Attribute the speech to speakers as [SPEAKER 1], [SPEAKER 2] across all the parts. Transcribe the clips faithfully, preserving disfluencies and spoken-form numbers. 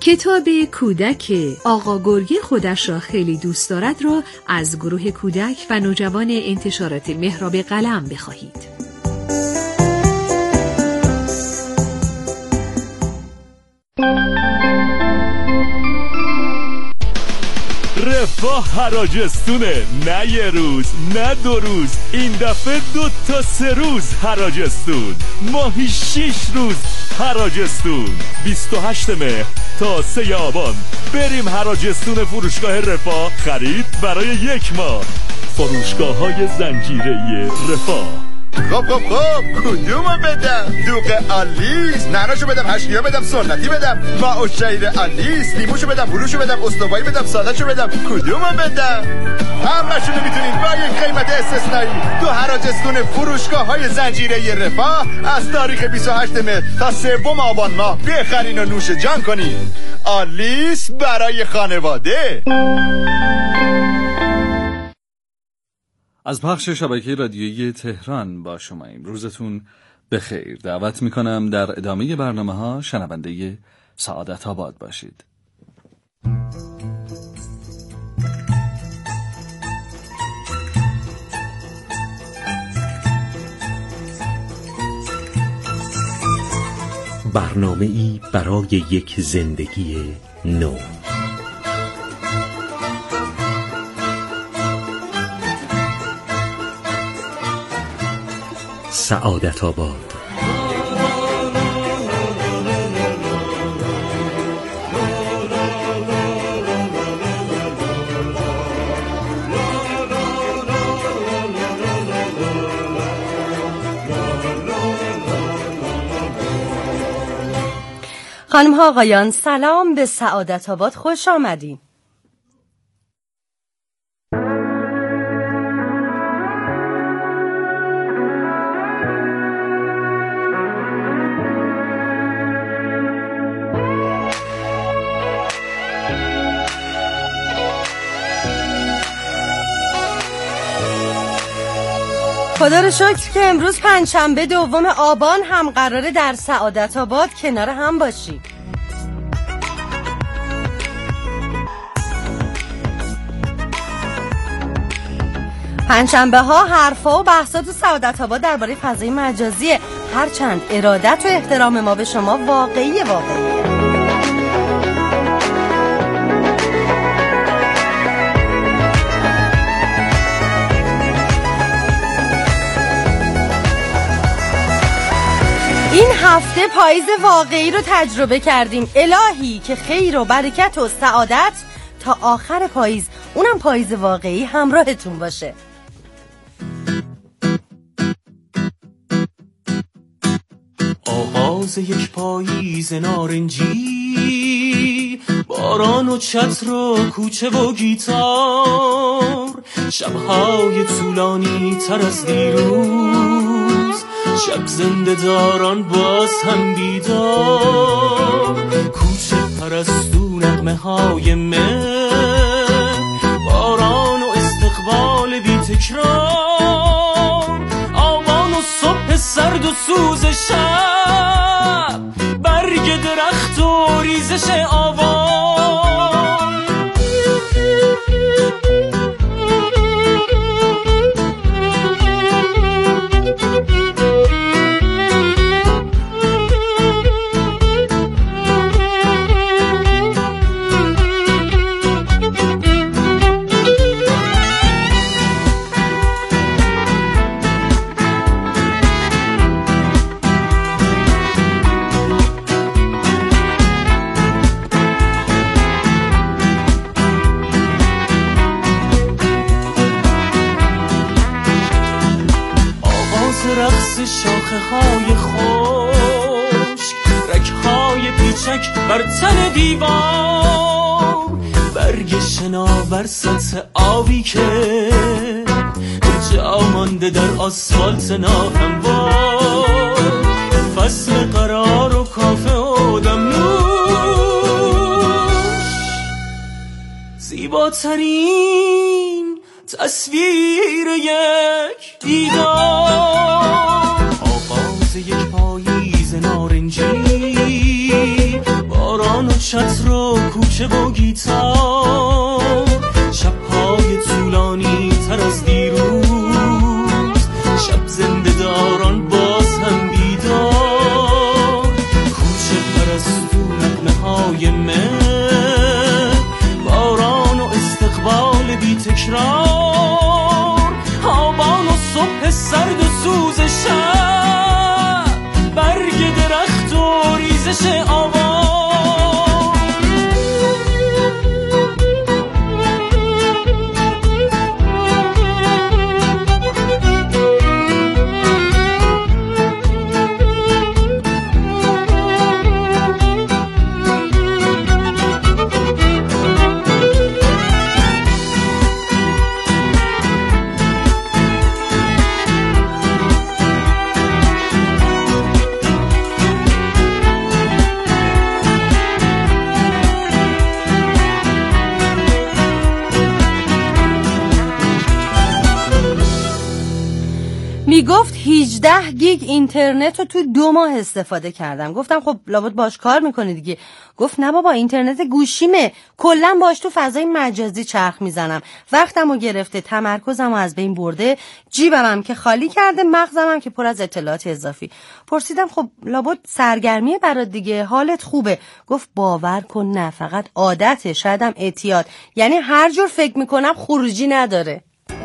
[SPEAKER 1] کتاب کودک آقا گرگی خودش را خیلی دوست دارد را از گروه کودک و نوجوان انتشارات مهراب قلم بخواهید.
[SPEAKER 2] رفاه حراجستونه، نه یه روز نه دو روز، این دفعه دو تا سه روز حراجستون، ماهی شیش روز حراجستون. بیست و هشتم مهر تا سه آبان بریم حراجستون فروشگاه رفاه، خرید برای یک ماه. فروشگاه های زنجیره رفاه.
[SPEAKER 3] خب خب خب کدومو بدم؟ دوغ آلیس، نعناشو بدم، هشتیا بدم، سنتی بدم، ما و شیر آلیس، لیموشو بدم، بروشو بدم، استوایی بدم، سادهشو بدم، کدومو بدم؟ همشونو میتونید با یک قیمت استثنایی تو حراجستون فروشگاه های زنجیره رفاه از تاریخ بیست و هشتم مهر تا سوم آبان ماه بخرین و نوش جان کنین. آلیس برای خانواده.
[SPEAKER 4] از پخش شبکه رادیویی تهران با شما امروزتون بخیر. دعوت میکنم در ادامه برنامه ها شنونده سعادت آباد باشید.
[SPEAKER 5] برنامه‌ای برای یک زندگی نو. سعادت آباد.
[SPEAKER 6] خانم ها آقایان، سلام، به سعادت آباد خوش آمدین. خدا رو شکر که امروز پنجشنبه دوم آبان هم قراره در سعادت آباد کنار هم باشیم. پنجشنبه ها حرفا و بحثات و سعادت آباد درباره فضای مجازیه، هرچند ارادت و احترام ما به شما واقعی واقعیه. این هفته پاییز واقعی رو تجربه کردیم. الهی که خیر و برکت و سعادت تا آخر پاییز، اونم پاییز واقعی، همراهتون باشه.
[SPEAKER 7] آغاز یک پاییز نارنجی، باران و چتر و کوچه و گیتار، شبهای طولانی تر از دیروز، شب زنده داران باز هم بیدار، کوچه پرستو نغمه های مه، باران و استقبال بی تکرار، آبان و صبح سرد و سوز شب، برگ درخت و ریزش آوان. شاخه های خشک، رگ های پیچک بر تن دیوار، برگ شناور سطح آبی که جا مانده در آسفالت ناهموار، فصل قرار و کافه و دمنوش، زیباترین تصویر یک دیدار. یک پاییز نارنجی، باران باران و چتر و کوچه و گیتار، شب‌های طولانی تر از دیروز، شب زنده داران باز هم بیدار، کوچه پرستو نغمه‌های مهر، باران و استقبال بی تکرار، آبان و صبح سرد و سوز شب، برگ درخت و ریزش آواز.
[SPEAKER 6] میگفت هجده گیگ اینترنت رو تو دو ماه استفاده کردم. گفتم خب لابد باش کار میکنی دیگه. گفت نه بابا اینترنت گوشیمه، کلا باش تو فضای مجازی چرخ میزنم، وقتمو گرفته، تمرکزمو از بین برده، جیبمم که خالی کرده، مغزمم که پر از اطلاعات اضافی. پرسیدم خب لابد سرگرمیه برات دیگه، حالت خوبه؟ گفت باور کن نه، فقط عادته، شایدم اعتیاد، یعنی هر جور فکر میکنم خروجی نداره.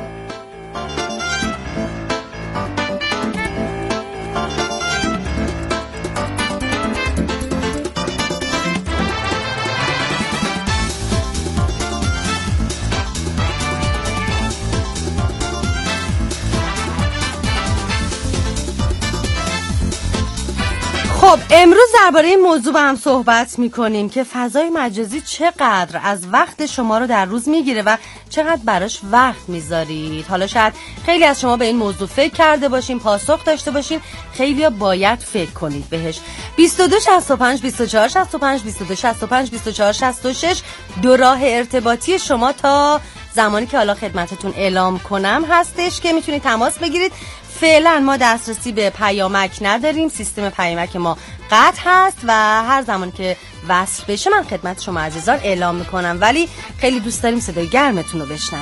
[SPEAKER 6] خب امروز درباره این موضوع با هم صحبت میکنیم که فضای مجازی چقدر از وقت شما رو در روز میگیره و چقدر براش وقت میذارید. حالا شاید خیلی از شما به این موضوع فکر کرده باشین، پاسخ داشته باشین، خیلی ها باید فکر کنید بهش. بیست و دو شصت و پنج بیست و چهار شصت و پنج بیست و دو شصت و پنج بیست و چهار شصت و شش دو راه ارتباطی شما تا زمانی که حالا خدمتتون اعلام کنم هستش که میتونید تماس بگیرید. فعلا ما دسترسی به پیامک نداریم، سیستم پیامک ما قطع هست و هر زمان که وصل بشه من خدمت شما عزیزان اعلام میکنم، ولی خیلی دوست داریم صدای گرمتون رو بشنویم.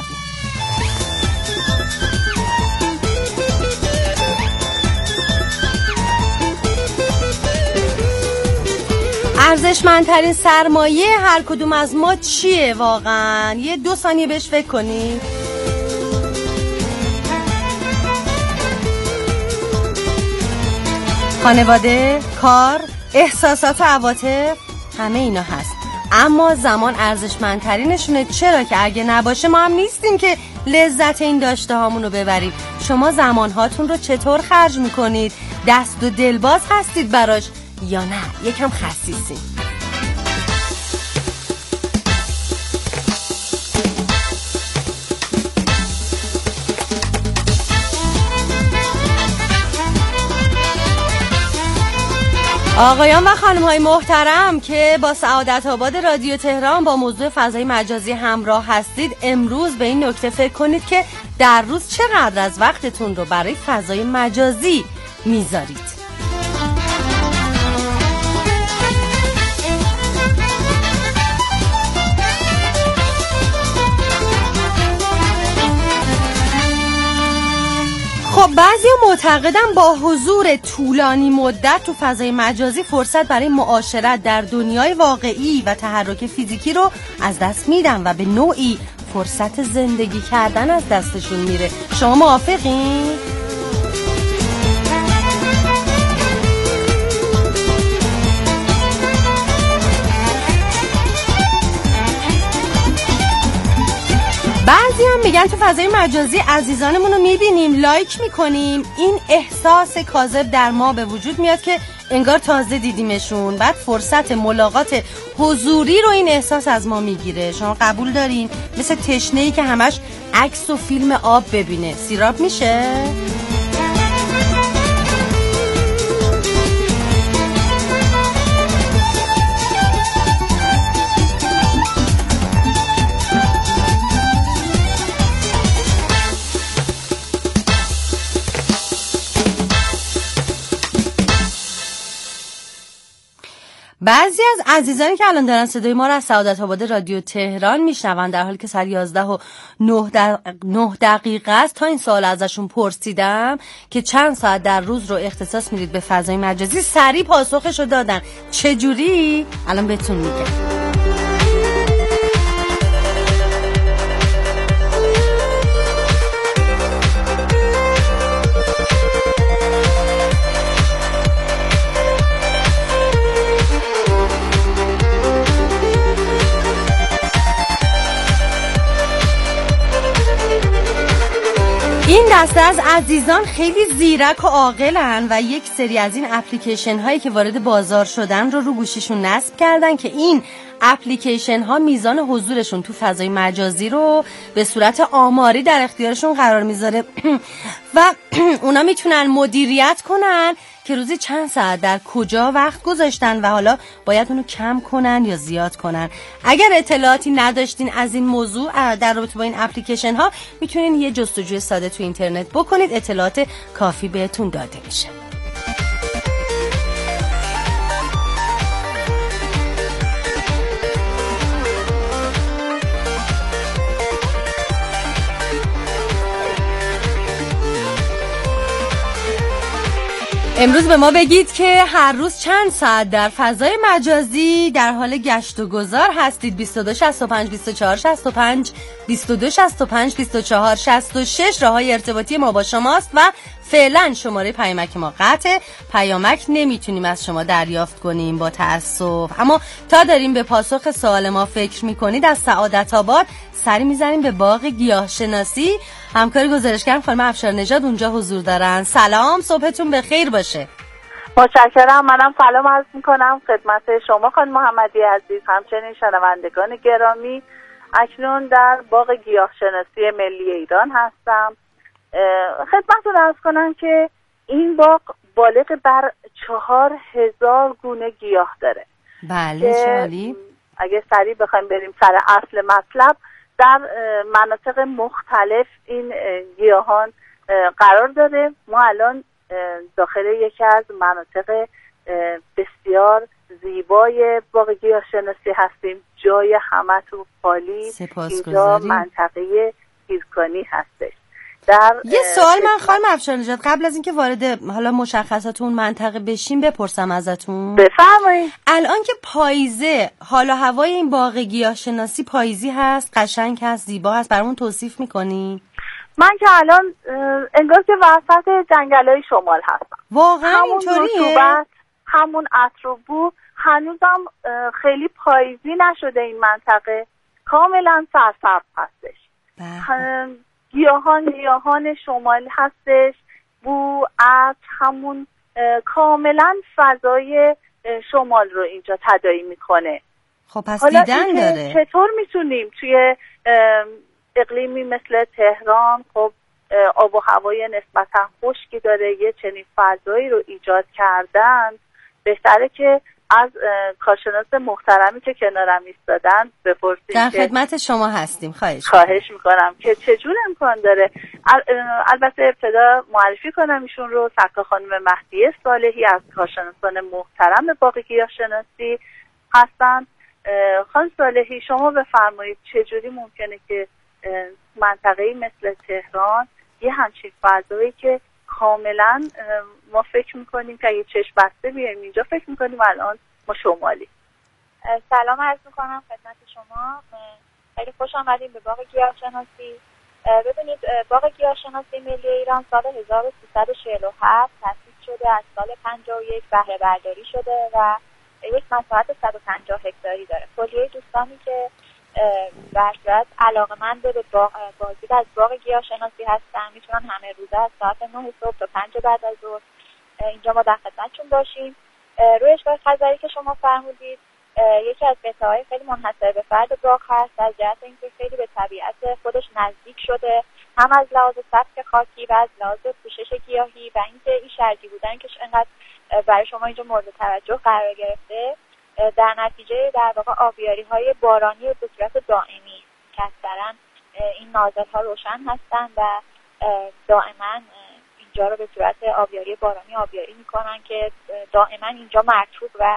[SPEAKER 6] ارزشمندترین سرمایه هر کدوم از ما چیه واقعا؟ یه دو ثانیه بهش فکر کنید. خانواده، کار، احساسات و عواطف، همه اینا هست، اما زمان ارزشمندترینشونه. چرا که اگه نباشه ما هم نیستیم که لذت این داشته هامون رو ببریم. شما زمان هاتون رو چطور خرج میکنید؟ دست و دلباز هستید براش یا نه یکم خسیسین؟ آقایان و خانم‌های محترم که با سعادت آباد رادیو تهران با موضوع فضای مجازی همراه هستید، امروز به این نکته فکر کنید که در روز چقدر از وقتتون رو برای فضای مجازی میذارید. خب بعضی معتقدن با حضور طولانی مدت تو فضای مجازی فرصت برای معاشرت در دنیای واقعی و تحرک فیزیکی رو از دست میدن و به نوعی فرصت زندگی کردن از دستشون میره. شما موافقین؟ بعضی هم میگن تو فضای مجازی عزیزانمون رو میبینیم، لایک میکنیم، این احساس کاذب در ما به وجود میاد که انگار تازه دیدیمشون، بعد فرصت ملاقات حضوری رو این احساس از ما میگیره. شما قبول دارین؟ مثل تشنه‌ای که همش عکس و فیلم آب ببینه، سیراب میشه؟ بعضی از عزیزانی که الان دارن صدای ما را از سعادت آباد رادیو تهران میشنون در حالی که ساعت یازده و نه دقیقه است، تا این سوال ازشون پرسیدم که چند ساعت در روز رو اختصاص میدید به فضای مجازی، سریع پاسخش رو دادن. چجوری؟ الان بهتون میگم. این دسته از عزیزان خیلی زیرک و عاقلن و یک سری از این اپلیکیشن هایی که وارد بازار شدن رو رو گوشیشون نصب کردن که این اپلیکیشن ها میزان حضورشون تو فضای مجازی رو به صورت آماری در اختیارشون قرار میذاره و اونا میتونن مدیریت کنن که روزی چند ساعت در کجا وقت گذاشتن و حالا باید اونو کم کنن یا زیاد کنن. اگر اطلاعاتی نداشتین از این موضوع در رابطه با این اپلیکیشن ها، میتونین یه جستجوی ساده تو اینترنت بکنید، اطلاعات کافی بهتون داده میشه. امروز به ما بگید که هر روز چند ساعت در فضای مجازی در حال گشت و گذار هستید. بیست و دو شصت و پنج بیست و چهار شصت و پنج بیست و دو شصت و پنج بیست و چهار شصت و شش راههای ارتباطی ما با شماست و فعلا شماره پیامک ما قطعه. پیامک نمیتونیم از شما دریافت کنیم با تأسف، اما تا داریم به پاسخ سوال ما فکر میکنید از سعادت آباد سری میزنیم به باغ گیاهشناسی. همکار گزارشگر خانم افشار نژاد اونجا حضور دارن. سلام، صبحتون بخیر باشه.
[SPEAKER 8] متشکرم. منم سلام عرض میکنم خدمت شما خانم محمدی عزیز، همچنین شنوندگان گرامی. اکنون در باغ گیاهشناسی ملی ایران هستم. خدمتتون عرض کنم که این باغ بالغ بر چهار هزار گونه گیاه داره.
[SPEAKER 6] بله، عالی.
[SPEAKER 8] اگه سریع بخوایم بریم سر اصل مطلب، در مناطق مختلف این گیاهان قرار داره. ما الان داخل یکی از مناطق بسیار زیبای باغ گیاهشناسی هستیم. جای همه تو خالی. اینجا منطقه هیرکانی هستش. در
[SPEAKER 6] یه سوال من خانم افشار نژاد قبل از اینکه وارد حالا مشخصات اون منطقه بشیم بپرسم ازتون.
[SPEAKER 8] بفرمایید.
[SPEAKER 6] الان که پاییزه، حالا هوای این باغ گیاهشناسی پاییزی هست، قشنگ هست، زیبا هست، برامون توصیف میکنی؟
[SPEAKER 8] من که الان انگار که وسط جنگل‌های شمال هستم.
[SPEAKER 6] واقعا اینطوریه؟
[SPEAKER 8] همون عطر و بو هنوزم خیلی پاییزی نشده. این منطقه کاملا سرسبز هستش. گیاهان گیاهان شمال هستش. بو عطر همون کاملا فضای شمال رو اینجا تداعی میکنه.
[SPEAKER 6] خب پس دیدن داره.
[SPEAKER 8] چطور میتونیم توی اقلیمی مثل تهران، خب آب و هوای نسبتا خشکی داره، یه چنین فضایی رو ایجاد کردن؟ بهتره که از کارشناس محترمی که کنارم ایستادن بپرسیم.
[SPEAKER 6] در خدمت شما هستیم. خواهش
[SPEAKER 8] خواهش میکنم که چجور امکان داره. البته ابتدا معرفی کنم ایشون رو. سکا خانم مهدیه صالحی از کارشناسان محترم باغ گیاهشناسی هستن. خانم صالحی، شما بفرمایید چجوری ممکنه که منطقه‌ای مثل تهران یه همچین فضایی که کاملا ما فکر میکنیم که اگه چشم بسته بیایم اینجا فکر میکنیم الان ما شمالی.
[SPEAKER 9] سلام عرض میکنم خدمت شما. خیلی خوش آمدیم به باغ گیاهشناسی. ببینید، باغ گیاهشناسی ملی ایران سال هزار و سیصد و چهل و هفت تأسیس شده. از سال پنجاه و یک بهره برداری شده و یک مساحت صد و پنجاه هکتاری داره. کلیه دوستانی که در صورت علاقه‌مند به بازدید از باغ گیاهشناسی هستن میتونن همه روزه از ساعت نه صبح تا پنج بعد از ظهر اینجا ما در خدمتشون باشیم. رویشگاه خزری که شما فرمودید یکی از قطعه‌های خیلی منحصر به فرد باغ هست، از جهت اینکه خیلی به طبیعت خودش نزدیک شده، هم از لحاظ سبک خاکی و از لحاظ پوشش گیاهی و اینکه این شرجی بودن که انقدر برای شما اینجا مورد توجه قرار گرفته، در نتیجه در واقع آبیاری‌های بارانی به صورت دائمی که اکثراً این نازل‌ها روشن هستن و دائما اینجا رو به صورت آبیاری بارانی آبیاری میکنن که دائما اینجا مرطوب و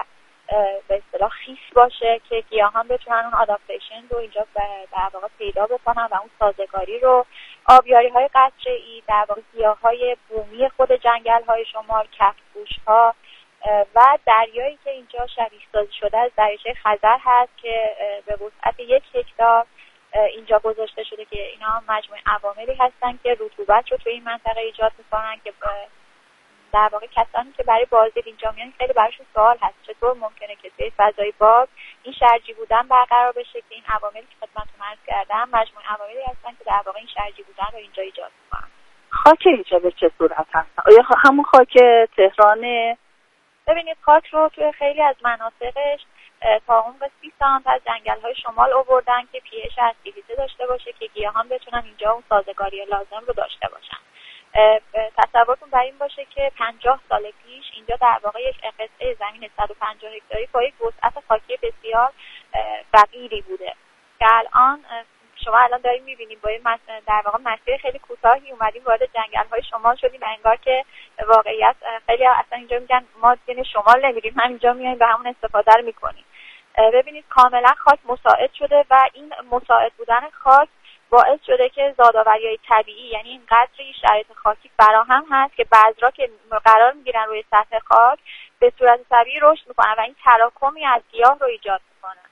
[SPEAKER 9] به اصطلاح خیس باشه که گیاهان بتونن اون آداپتیشن رو اینجا در واقع پیدا بکنن و اون سازگاری رو. آبیاری‌های قطره‌ای در واقع گیاه‌های بومی خود جنگل‌های شمال، کفت‌پوش‌ها و دریایی که اینجا شبیه سازی شده از دریاچه خزر هست که به وسعت یک هکتار اینجا گذاشته شده که اینا مجموعه عواملی هستن که رطوبت رو توی این منطقه ایجاد میکنن که در واقع کسانی که برای بازدید اینجا میان خیلی براشون سوال هست چطور ممکنه که توی فضای باز این شرجی بودن برقرار بشه که این عواملی که خدمتتون عرض کردم مجموعه عواملی هستن که در واقع این شرجی بودن رو اینجا ایجاد میکنن.
[SPEAKER 8] خاک اینجا به چه صورت هست؟ آیا همون خاک تهران؟
[SPEAKER 9] ببینید خاک رو توی خیلی از مناطقش تا عمق سی سانت از جنگل‌های شمال آوردن که پی‌اچ اسیدیته داشته باشه که گیاهان بتونن اینجا اون سازگاری لازم رو داشته باشن. تصورتون بر این باشه که پنجاه سال پیش اینجا در واقع یک قطعه زمین صد و پنجاه هکتاری با یک وسعت خاکی بسیار فقیری بوده که الان شما الان داریم می‌بینید با در واقع مسیر خیلی کوتاهی اومدیم وارد جنگل‌های شمال شدیم و انگار که واقعیت خیلی اصلا اینجا میگن ما دیگه شمال نمیریم همینجا میایم و همون استفاده رو می‌کنیم. ببینید کاملا خاک مساعد شده و این مساعد بودن خاک باعث شده که زادآوری‌های طبیعی یعنی این قدری شرایط خاکی فراهم هست که بذرها که قرار میگیرن روی سطح خاک به صورت طبیعی رشد میکنن و این تراکمی از گیاه رو ایجاد میکنن.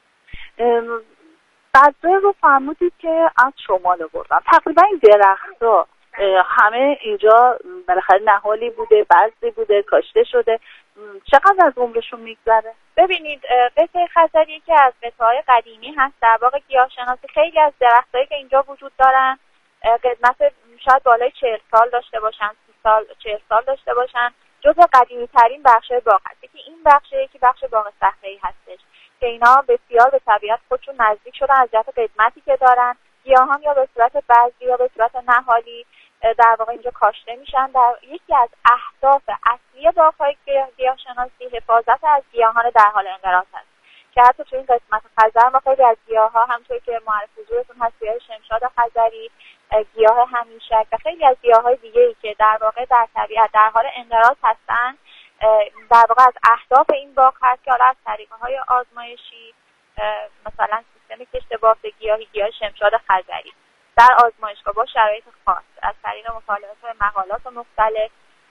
[SPEAKER 8] بذر رو فرمودید که از شمال آوردن. تقریبا این درخت‌ها همه اینجا بالاخره نهالی بوده، بذری بوده، کاشته شده. چقدر از عمرشون میگذره؟
[SPEAKER 9] ببینید قطعه خزری که از قطعه‌های قدیمی هست در واقع گیاهشناسی خیلی از درختایی که اینجا وجود دارن قدمت شاید بالای چهل سال داشته باشن، سی سال، چهل سال داشته باشن. جزو قدیمی ترین بخش‌های باغ هست که این بخش یکی بخش باغ صحرایی هستش که اینا بسیار به طبیعت خودشون نزدیک شدن از جهت قدمتی که دارن. گیاهان یا به صورت بذری یا به صورت نهالی در واقع اینجا کاشته میشن. در یکی از اهداف اصلی باغ‌های گیاهشناسی حفاظت از گیاهان در حال انقراض هست که حتی تو این قسمت خزر ما خیلی از گیاه‌ها همونطور که معرف حضورتون هست گیاه شمشاد خزری، گیاه همیشک و خیلی از گیاه‌های دیگه‌ای که در واقع در طبیعت در حال انقراض هستن در واقع از اهداف این باغ هست که حالا از طریق‌های آزمایشی مثلا سیستم کشت بافت گیاهی گیاه شمشاد خزری در آزمایشگاه با شرایط خاص از طریق مطالعات و مقالات مختلف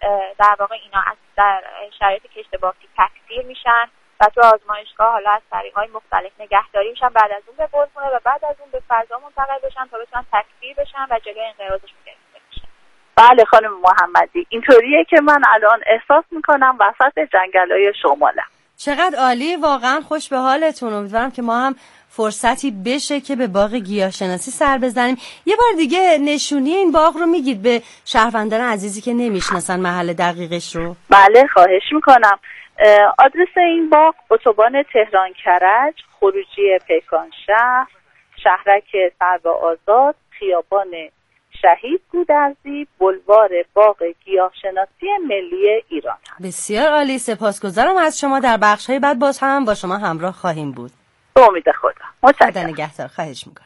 [SPEAKER 9] در واقع اینا از در شرایط کشت بافتی تکثیر میشن و تو آزمایشگاه حالا از طریق‌های مختلف نگهداری میشن، بعد از اون به گلخونه و بعد از اون به فضا منتقل بشن تا بتونن تکثیر بشن و جلوی انقراضشون گرفته بشه.
[SPEAKER 8] بله خانم محمدی، اینطوریه که من الان احساس میکنم وسط جنگل‌های شمالم.
[SPEAKER 6] چقدر عالی، واقعا خوش به حالتون. امیدوارم که ما هم فرصتی بشه که به باغ گیاهشناسی سر بزنیم. یه بار دیگه نشونی این باغ رو میگید به شهروندان عزیزی که نمیشناسن محل دقیقش رو؟
[SPEAKER 8] بله خواهش میکنم. آدرس این باغ اتوبان تهران کرج، خروجی پیکان شهر، شهرک سرو آزاد، خیابان شهید گودرزی، بلوار باغ گیاهشناسی ملی ایران.
[SPEAKER 6] بسیار عالی، سپاسگزارم از شما. در بخش‌های بعد باز هم با شما همراه خواهیم بود.
[SPEAKER 8] به امید خدا. متشکرم.
[SPEAKER 6] خدا نگهدار. خواهش میکنم.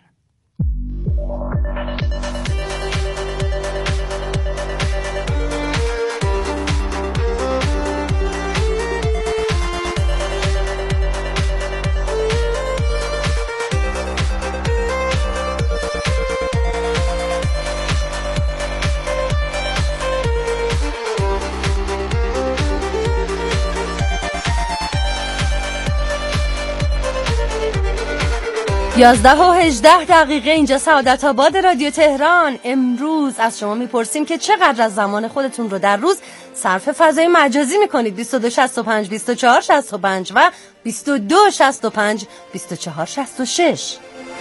[SPEAKER 6] یازده و هجده دقیقه اینجا سعادت آباد رادیو تهران. امروز از شما میپرسیم که چقدر از زمان خودتون رو در روز صرف فضای مجازی میکنید. بیست و دو شصت و پنج بیست و چهار شصت و پنج و بیست و دو شصت و پنج بیست و چهار شصت و شش.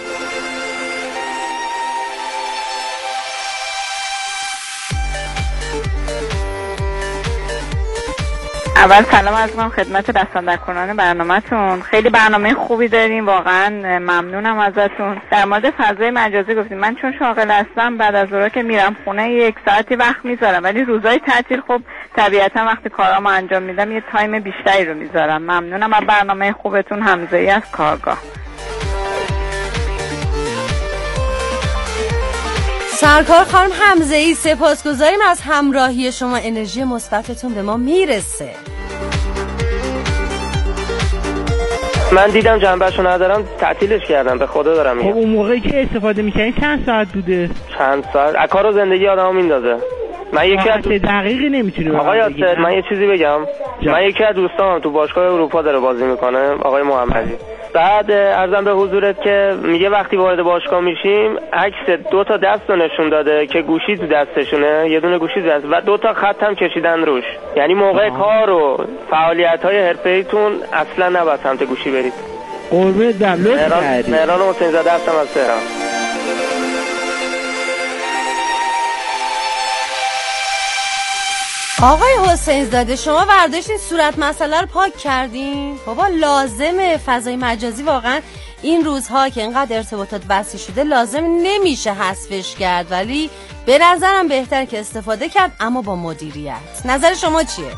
[SPEAKER 10] اول سلام عرض می‌کنم خدمت دستاندرکنان برنامه‌تون. خیلی برنامه خوبی داریم، واقعا ممنونم ازتون. در مورد فضای مجازی گفتیم، من چون شاغل هستم بعد از ظهر که میرم خونه یک ساعتی وقت میذارم، ولی روزهای تعطیل خب طبیعتا وقتی کارامو انجام میدم یه تایم بیشتری رو میذارم. ممنونم از برنامه خوبتون. حمزه‌ای از کارگاه.
[SPEAKER 6] سرکار خانم حمزه‌ای، سپاسگزاریم از همراهی شما. انرژی مثبتتون به ما میرسه.
[SPEAKER 11] من دیدم جنبهشو ندارم تعطیلش کردم، به خدا دارم میگم.
[SPEAKER 12] خب اون موقعی که استفاده میکنی چند ساعت بوده؟
[SPEAKER 11] چند ساعت؟ از کار و زندگی آدمو میندازه. من یکی از
[SPEAKER 12] دقیقی نمیتونی
[SPEAKER 11] آقا یاسر من یه چیزی بگم جا. من یکی از دوستانم تو باشگاه اروپا داره بازی میکنه، آقای محمدی. بعد عرضم به حضورت که میگه وقتی وارد باشگاه میشیم عکس دو تا دست رو نشون داده که گوشی تو دستشونه، یه دونه گوشی دست و دو تا خط هم کشیدن روش. یعنی موقع آه. کار و فعالیت‌های حرفه‌ایتون اصلا نباید سمت گوشی برید.
[SPEAKER 12] قربون دملت کردی.
[SPEAKER 11] مهران حسین زاده هستم از تهران.
[SPEAKER 6] آقای حسین زاده شما برداشتین صورت مسئله رو پاک کردین؟ بابا لازمه، فضای مجازی واقعا این روزها که اینقدر ارتباطات وسیع شده لازم نمیشه حذفش کرد، ولی به نظرم بهتره که استفاده کرد اما با مدیریت. نظر شما چیه؟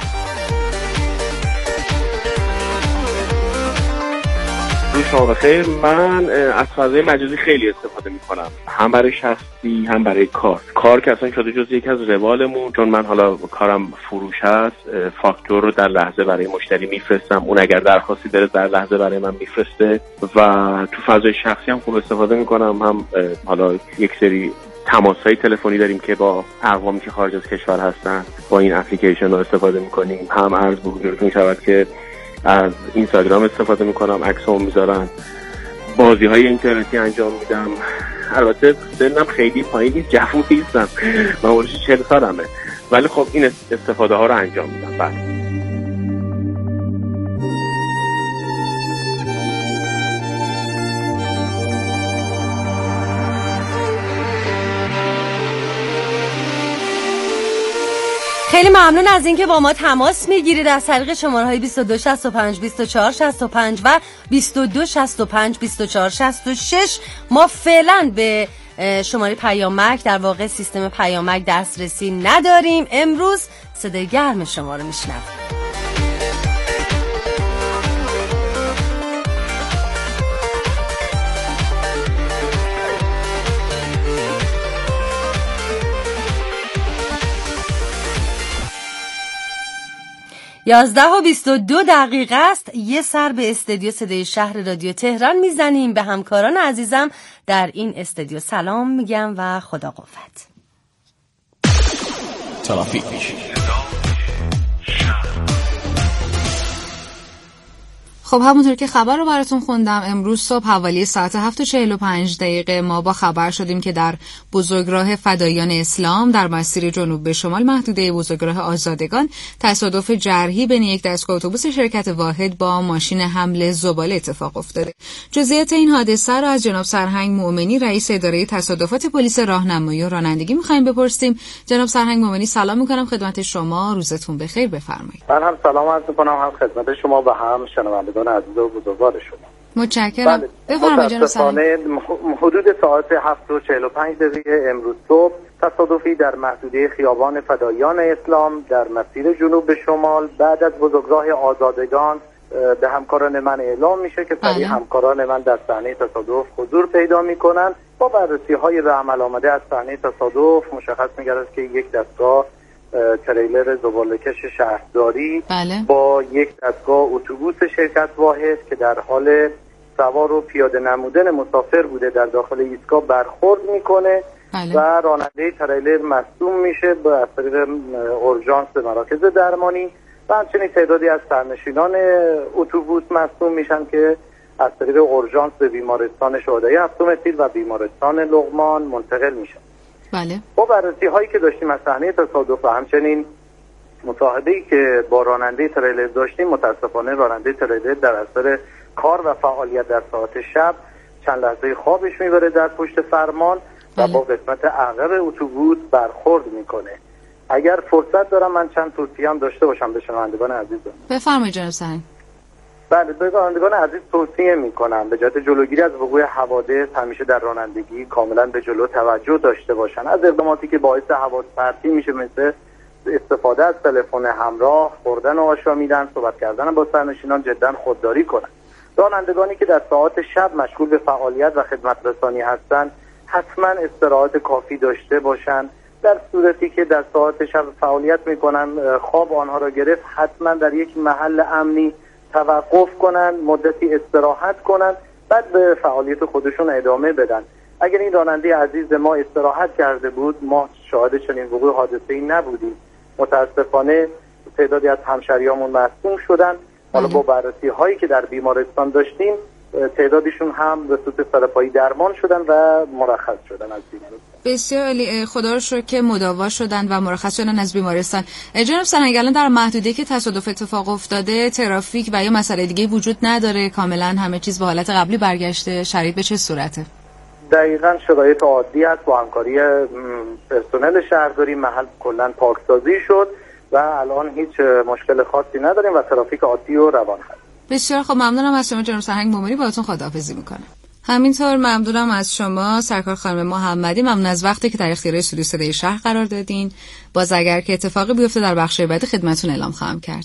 [SPEAKER 13] شما بخیر. من از فضای مجازی خیلی استفاده میکنم، هم برای شخصی هم برای کار. کار که اصلا شده جز یکی از روالمون، چون من حالا کارم فروش هست، فاکتور رو در لحظه برای مشتری میفرستم، اون اگر درخواستی داره در لحظه برای من میفرسته و تو فضای شخصی هم خوب استفاده میکنم. هم حالا یک سری تماس‌های تلفنی داریم که با اقوامی که خارج از کشور هستن با این اپلیکیشن رو استفاده میکنیم. هم عرض به حضورتون شود که از اینستاگرام استفاده میکنم، عکسام میذارم، بازی های اینترنتی انجام میدم. البته سنم خیلی پایین نیست، جوون نیستم، من ورش چهل سالمه، ولی خب این استفاده ها رو انجام میدم. بله
[SPEAKER 6] خیلی ممنون از اینکه با ما تماس میگیرید از طریق شماره‌های بیست و دو شصت و پنج بیست و چهار شصت و پنج و بیست و دو شصت و پنج بیست و چهار شصت و شش. ما فعلا به شماره پیامک، در واقع سیستم پیامک دسترسی نداریم. امروز صدای گرم شما رو میشنویم. یازده و بیست و دو دقیقه است. یه سر به استودیو صدای شهر رادیو تهران میزنیم. به همکاران عزیزم در این استودیو سلام میگم و خدا قوت.
[SPEAKER 2] ترافیک
[SPEAKER 14] خب همونطور که خبر رو براتون خوندم، امروز صبح حوالی ساعت هفت و چهل و پنج دقیقه ما با خبر شدیم که در بزرگراه فدایان اسلام در مسیر جنوب به شمال محدوده بزرگراه آزادگان تصادف جرحی بین یک دستگاه اتوبوس شرکت واحد با ماشین حمل زباله اتفاق افتاده. جزئیات این حادثه را از جناب سرهنگ مومنی رئیس اداره تصادفات پلیس راهنمایی و رانندگی می‌خوایم بپرسیم. جناب سرهنگ مومنی سلام می‌کنم خدمت شما، روزتون بخیر، بفرمایید.
[SPEAKER 15] من هم سلام عرض می‌کنم هم خدمت شما و هم شنوندگان عزیز و بزرگوار شما.
[SPEAKER 14] متشکرم. بفرمایید جناب سرهنگ.
[SPEAKER 15] حدود ساعت هفت و چهل و پنج دقیقه امروز صبح تصادفی در محدوده خیابان فدایان اسلام در مسیر جنوب به شمال بعد از بزرگراه آزادگان به همکاران من اعلام میشه که سریع همکاران من در صحنه تصادف حضور پیدا میکنن. با بررسی های به عمل آمده از صحنه تصادف مشخص میگردد که یک دستگاه تریلر زباله‌کش شهرداری
[SPEAKER 14] بله.
[SPEAKER 15] با یک دستگاه اتوبوس شرکت واحد که در حال سوار و پیاده نمودن مسافر بوده در داخل ایستگاه برخورد میکنه
[SPEAKER 14] بله.
[SPEAKER 15] و راننده تریلر مصدوم میشه با از طریق اورژانس به مراکز درمانی و همچنین تعدادی از سرنشینان اتوبوس مصدوم میشن که از طریق اورژانس به بیمارستان شهدای هفتم تیر و بیمارستان لقمان منتقل میشن.
[SPEAKER 14] بله.
[SPEAKER 15] با بررسی هایی که داشتیم از صحنه تصادف و همچنین مصاحبه‌ای که با راننده تریلر داشتیم، متاسفانه راننده تریلر در اثر کار و فعالیت در ساعت شب چند لحظه خوابش میبره در پشت فرمان و با قسمت عقب اتوبوس برخورد میکنه. اگر فرصت دارم من چند توصیه هم داشته باشم به شنوندگان عزیزم.
[SPEAKER 14] بفرمایید جناب سرهنگ.
[SPEAKER 15] بله، به شنوندگان عزیز توصیه میکنم به جهت جلوگیری از وقوع حوادث همیشه در رانندگی کاملا به جلو توجه داشته باشن. از اقداماتی که باعث حوادث پرتی میشه مثل استفاده از تلفن همراه، خوردن و آشامیدن، صحبت کردن با سرنشینان جدا خودداری کنن. رانندگانی که در ساعات شب مشغول به فعالیت و خدمت رسانی هستند حتما استراحت کافی داشته باشند. در صورتی که در ساعات شب فعالیت میکنن خواب آنها را گرفت، حتما در یک محل امنی توقف کنن، مدتی استراحت کنن، بعد به فعالیت خودشون ادامه بدن. اگر این راننده عزیز ما استراحت کرده بود، ما شاهد چنین وقوع حادثه‌ای نبودیم. متاسفانه تعدادی از همشهریامون مصدوم شدن. حالا با بررسی هایی که در بیمارستان داشتیم، تعدادشون هم به صورت سرپایی درمان شدن و مرخص شدن از بیمارستان.
[SPEAKER 14] بسیار عالی، خدا رو شکر که مداوا شدن و مرخص شدن از بیمارستان. جناب سرهنگ، الان در محدوده که تصادف اتفاق افتاده ترافیک و یا مسئله دیگه وجود نداره؟ کاملا همه چیز به حالت قبلی برگشته؟ شرایط به چه صورته؟
[SPEAKER 15] دقیقاً شرایط عادی است. با همکاری پرسنل شهرداری محل کلاً پاکسازی شد و الان هیچ مشکل خاصی نداریم و ترافیک عادی و روان هست.
[SPEAKER 14] بسیار خب، ممنونم از شما جناب سرهنگ مومنی، باهاتون خداحافظی میکنم. همینطور ممنونم از شما سرکار خانم محمدی، ممنون از وقتی که در اختیار استودیو صدای شهر قرار دادین. باز اگر که اتفاقی بیفته در بخش بعدی خدمتتون اعلام خواهم کرد.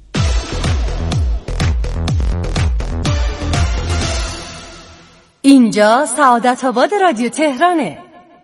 [SPEAKER 6] اینجا سعادت آباد رادیو تهرانه.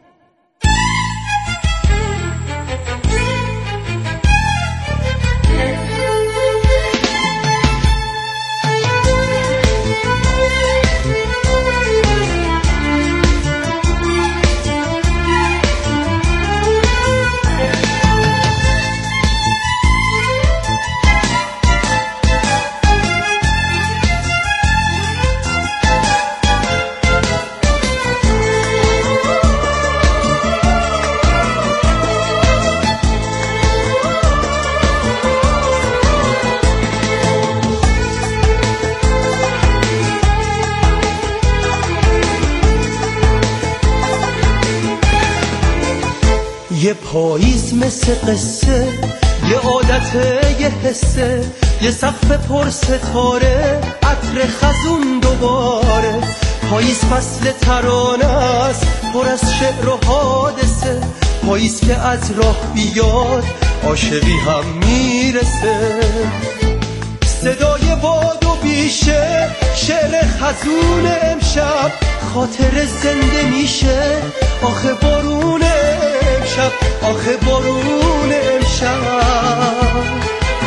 [SPEAKER 16] یه پاییز مثل قصه، یه عادت، یه حسه، یه سقف پر ستاره، عطر خزون دوباره. پاییز فصل ترانه است، پر از شعر و حادثه. پاییز که از راه بیاد، عاشقی هم میرسه. صدای باد و بیشه، شعر خزون امشب، خاطر زنده میشه. آخه بارون امشب، آخه بارون امشب.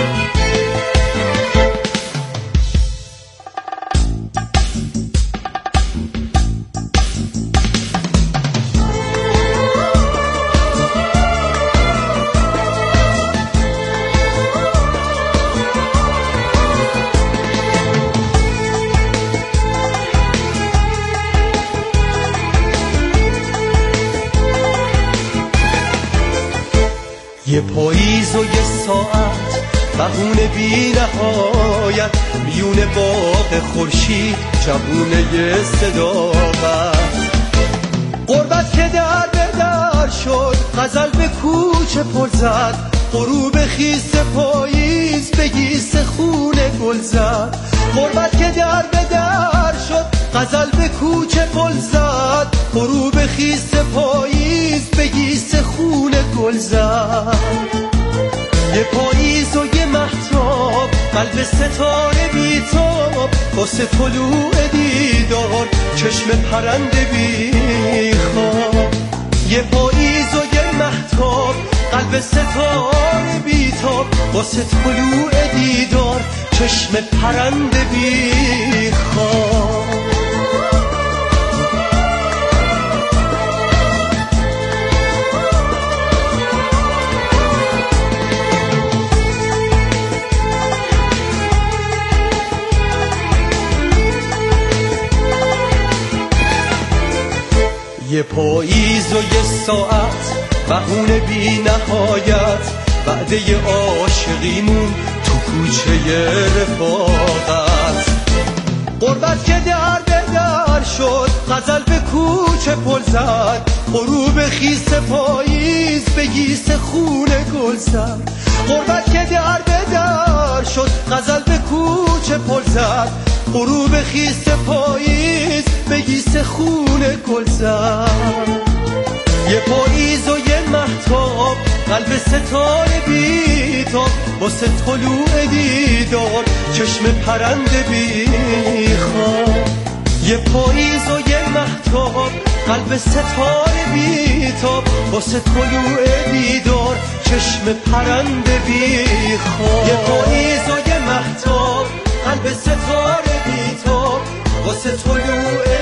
[SPEAKER 16] یه پاییز و یه ساعت، بهونه بی نهایت، میون باغ خورشید، جوونه یه صداقت. غربت که در به در شد، غزل به کوچه پر زد. غروب خیس پاییز به گیس خونه گل زد. غربت که در به در شد، غزل به کوچه پل زد. غروب خیس پاییز به گیس خونه گل زد. یه پاییز و یه مهتاب، قلب ستاره بیتاب، واسه طلوع دیدار، چشم پرنده بی خواب. یه پاییز و یه مهتاب، قلب ستاره بیتاب، واسه طلوع دیدار، چشم پرنده بی خواب. یه پاییز و یه ساعت، بهونه بی نهایت، وعده عاشقیمون تو کوچه رفاقت. غربت که در به در شد، غزل به کوچه پل زد. غروب خیس پاییز به گیس خونه گل زد. غربت که در به در شد، غزل به کوچه پل زد. غروب خیس پاییز به گیس خونه گل زد. یه پاییز و یه مهتاب، قلب ستاره بیتاب، واسه طلوع دیدار، چشم پرنده بی خواب. یه پاییز و یه مهتاب، قلب ستاره بیتاب، واسه طلوع دیدار، چشم پرنده بی خواب. یه پاییز و یه مهتاب، قلب ستاره بیتاب واسه طلوع